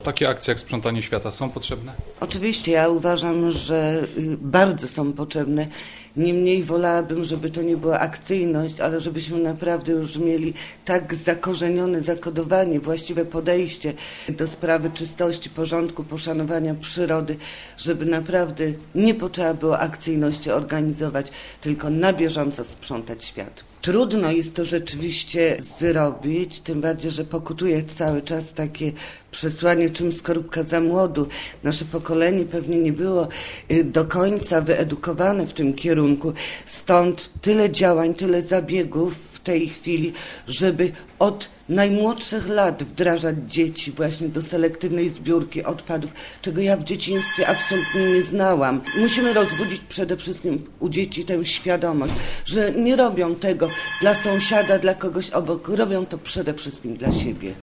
Takie akcje jak sprzątanie świata są potrzebne? Oczywiście, ja uważam, że bardzo są potrzebne. Niemniej wolałabym, żeby to nie była akcyjność, ale żebyśmy naprawdę już mieli tak zakorzenione, zakodowanie, właściwe podejście do sprawy czystości, porządku, poszanowania przyrody, żeby naprawdę nie potrzeba było akcyjności organizować, tylko na bieżąco sprzątać świat. Trudno jest to rzeczywiście zrobić, tym bardziej, że pokutuje cały czas takie przesłanie, czym skorupka za młodu. Nasze pokolenie pewnie nie było do końca wyedukowane w tym kierunku, stąd tyle działań, tyle zabiegów w tej chwili, żeby od najmłodszych lat wdrażać dzieci właśnie do selektywnej zbiórki odpadów, czego ja w dzieciństwie absolutnie nie znałam. Musimy rozbudzić przede wszystkim u dzieci tę świadomość, że nie robią tego dla sąsiada, dla kogoś obok, robią to przede wszystkim dla siebie.